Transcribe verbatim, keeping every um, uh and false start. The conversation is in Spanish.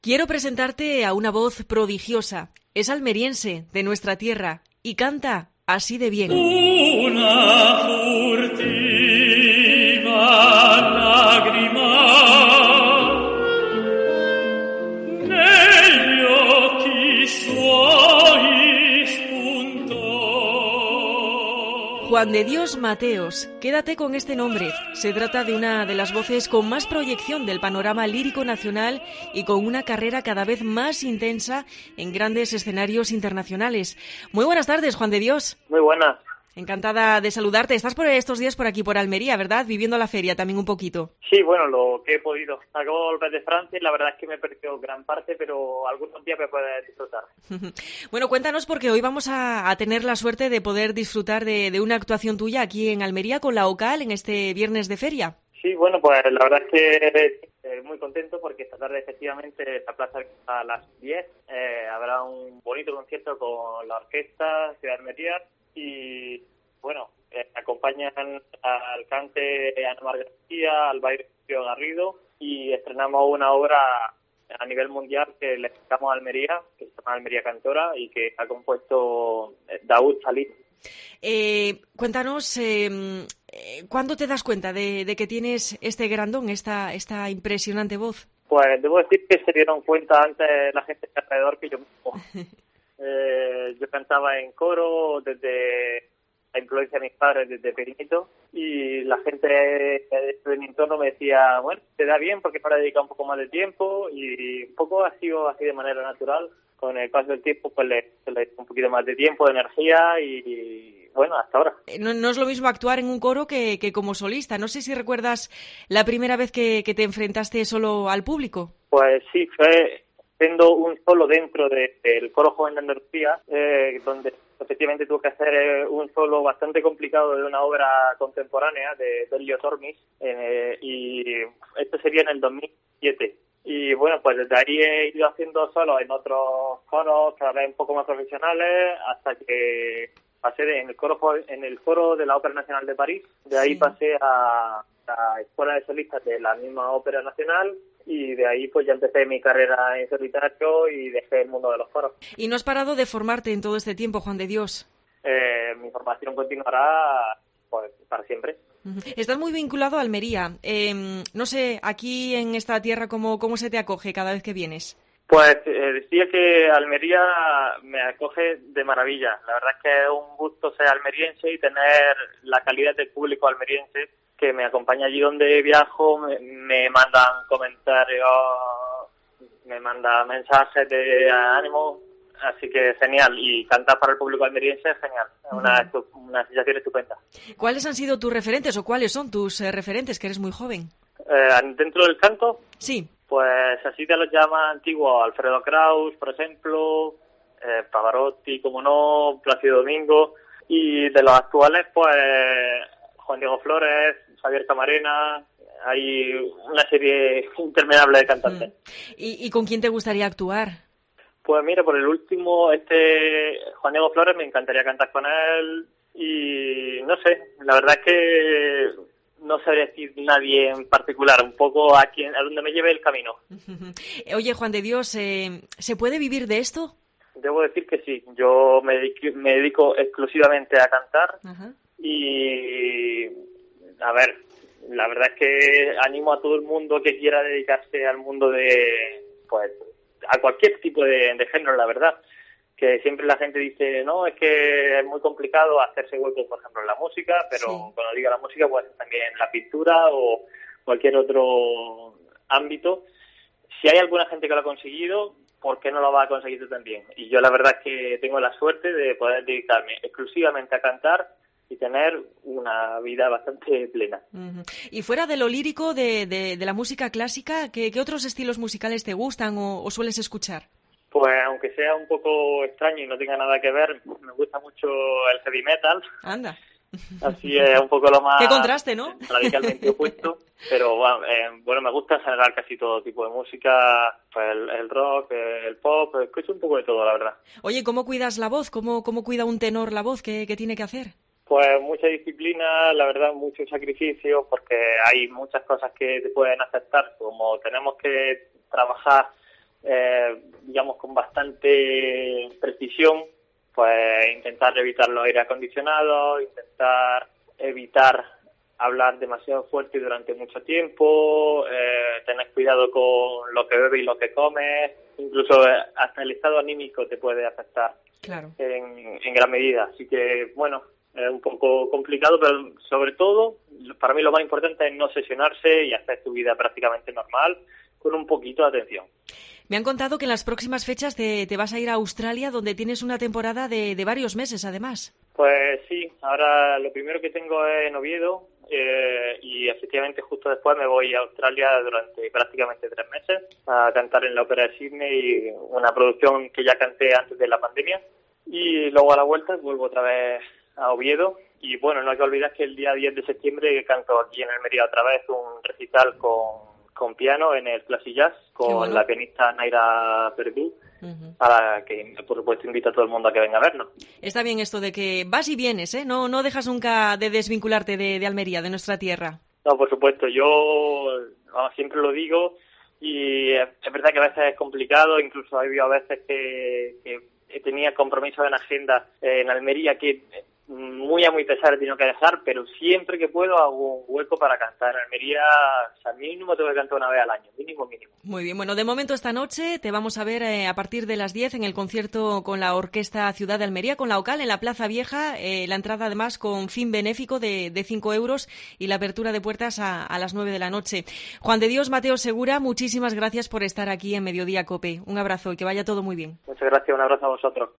Quiero presentarte a una voz prodigiosa. Es almeriense, de nuestra tierra, y canta así de bien. Una furtiva lágrima negli occhi suoi spuntò. Juan de Dios Mateos, quédate con este nombre. Se trata de una de las voces con más proyección del panorama lírico nacional y con una carrera cada vez más intensa en grandes escenarios internacionales. Muy buenas tardes, Juan de Dios. Muy buenas. Encantada de saludarte. Estás por estos días por aquí, por Almería, ¿verdad? Viviendo la feria también un poquito. Sí, bueno, lo que he podido. Acabo de volver de Francia y la verdad es que me he perdido gran parte, pero algunos días me puedes disfrutar. Bueno, cuéntanos, porque hoy vamos a, a tener la suerte de poder disfrutar de, de una actuación tuya aquí en Almería con la OCAL en este viernes de feria. Sí, bueno, pues la verdad es que eh, muy contento porque esta tarde efectivamente esta plaza a las diez eh, habrá un bonito concierto con la orquesta Ciudad de Almería y bueno, eh, acompañan al cante Ana Mar García, al baile Rocío Garrido y estrenamos una obra a nivel mundial que le dedicamos a Almería, que se llama Almería Cantora y que ha compuesto Daoud Salih. Eh, cuéntanos, eh, ¿cuándo te das cuenta de, de que tienes este grandón, esta, esta impresionante voz? Pues debo decir que se dieron cuenta antes la gente de alrededor que yo mismo. eh, yo cantaba en coro desde la influencia de mis padres desde pequeñito y la gente de mi entorno me decía, bueno, te da bien porque ahora dedica un poco más de tiempo y un poco ha sido así de manera natural. Con el paso del tiempo pues le, le dedico un poquito más de tiempo, de energía y, y bueno, hasta ahora. No, no es lo mismo actuar en un coro que, que como solista. No sé si recuerdas la primera vez que, que te enfrentaste solo al público. Pues sí, fue siendo un solo dentro de, del Coro Joven de Andalucía, eh, donde efectivamente tuve que hacer eh, un solo bastante complicado de una obra contemporánea de Delio Tormis, eh, y esto sería en el dos mil siete. Y bueno, pues desde ahí he ido haciendo solo en otros coros, cada vez un poco más profesionales, hasta que pasé de, en el coro en el coro de la Ópera Nacional de París. De ahí sí. Pasé a la Escuela de Solistas de la misma Ópera Nacional y de ahí pues ya empecé mi carrera en solitario y dejé el mundo de los coros. ¿Y no has parado de formarte en todo este tiempo, Juan de Dios? Eh, mi formación continuará pues para siempre. Estás muy vinculado a Almería. Eh, no sé, aquí en esta tierra, ¿cómo, cómo se te acoge cada vez que vienes? Pues eh, decía que Almería me acoge de maravilla. La verdad es que es un gusto ser almeriense y tener la calidad del público almeriense que me acompaña allí donde viajo, me, me mandan comentarios, me mandan mensajes de ánimo. Así que genial, y cantar para el público almeriense es genial, es una, una sensación estupenda. ¿Cuáles han sido tus referentes o cuáles son tus eh, referentes, que eres muy joven? Eh, ¿Dentro del canto? Sí. Pues así te los llama antiguo, Alfredo Kraus, por ejemplo, eh, Pavarotti, como no, Plácido Domingo, y de los actuales, pues Juan Diego Flores, Javier Camarena, hay una serie interminable de cantantes. Mm. ¿Y, ¿Y con quién te gustaría actuar? Pues mira, por el último, este Juan Diego Flores, me encantaría cantar con él y no sé, la verdad es que no sabría decir nadie en particular, un poco a quien a donde me lleve el camino. Oye, Juan de Dios, eh, ¿se puede vivir de esto? Debo decir que sí, yo me dedico, me dedico exclusivamente a cantar. Ajá. Y a ver, la verdad es que animo a todo el mundo que quiera dedicarse al mundo de, pues, a cualquier tipo de, de género, la verdad, que siempre la gente dice, no, es que es muy complicado hacerse hueco, por ejemplo, en la música, pero sí. Cuando digo la música, pues también en la pintura o cualquier otro ámbito. Si hay alguna gente que lo ha conseguido, ¿por qué no lo va a conseguir tú también? Y yo la verdad es que tengo la suerte de poder dedicarme exclusivamente a cantar y tener una vida bastante plena. Uh-huh. Y fuera de lo lírico, de, de, de la música clásica, ¿qué, qué otros estilos musicales te gustan o, o sueles escuchar? Pues aunque sea un poco extraño y no tenga nada que ver, me gusta mucho el heavy metal. Anda. Así es un poco lo más... Qué contraste, ¿no? Radicalmente opuesto. Pero bueno, eh, bueno, me gusta en general casi todo tipo de música, pues el, el rock, el pop, escucho un poco de todo, la verdad. Oye, ¿cómo cuidas la voz? ¿Cómo, cómo cuida un tenor la voz? ¿Qué, qué tiene que hacer? Pues mucha disciplina, la verdad, mucho sacrificio, porque hay muchas cosas que te pueden afectar, como tenemos que trabajar eh, digamos, con bastante precisión, pues intentar evitar los aire acondicionados, intentar evitar hablar demasiado fuerte durante mucho tiempo, eh, tener cuidado con lo que bebes y lo que comes, incluso hasta el estado anímico te puede afectar claro. en, en gran medida. Así que, bueno, es un poco complicado, pero sobre todo, para mí lo más importante es no obsesionarse y hacer tu vida prácticamente normal, con un poquito de atención. Me han contado que en las próximas fechas te, te vas a ir a Australia, donde tienes una temporada de, de varios meses, además. Pues sí, ahora lo primero que tengo es en Oviedo, eh, y efectivamente justo después me voy a Australia durante prácticamente tres meses a cantar en la Ópera de Sydney, una producción que ya canté antes de la pandemia, y luego a la vuelta vuelvo otra vez a Oviedo. Y bueno, no hay que olvidar que el día diez de septiembre canto aquí en Almería otra vez un recital con, con piano en el Classic Jazz con bueno. la pianista Naira Perdú, uh-huh. para que, por supuesto, invito a todo el mundo a que venga a vernos. Está bien esto de que vas y vienes, ¿eh? No, no dejas nunca de desvincularte de, de Almería, de nuestra tierra. No, por supuesto, yo vamos, siempre lo digo y es, es verdad que a veces es complicado, incluso ha habido a veces que, que tenía compromisos en agenda en Almería que muy a muy pesar he tenido que dejar, pero siempre que puedo hago un hueco para cantar. En Almería, o sea, mínimo tengo que cantar una vez al año, mínimo, mínimo. Muy bien, bueno, de momento esta noche te vamos a ver eh, a partir de las diez en el concierto con la Orquesta Ciudad de Almería, con la O C A L en la Plaza Vieja, eh, la entrada además con fin benéfico de, de cinco euros y la apertura de puertas a, a las nueve de la noche. Juan de Dios Mateo Segura, muchísimas gracias por estar aquí en Mediodía COPE. Un abrazo y que vaya todo muy bien. Muchas gracias, un abrazo a vosotros.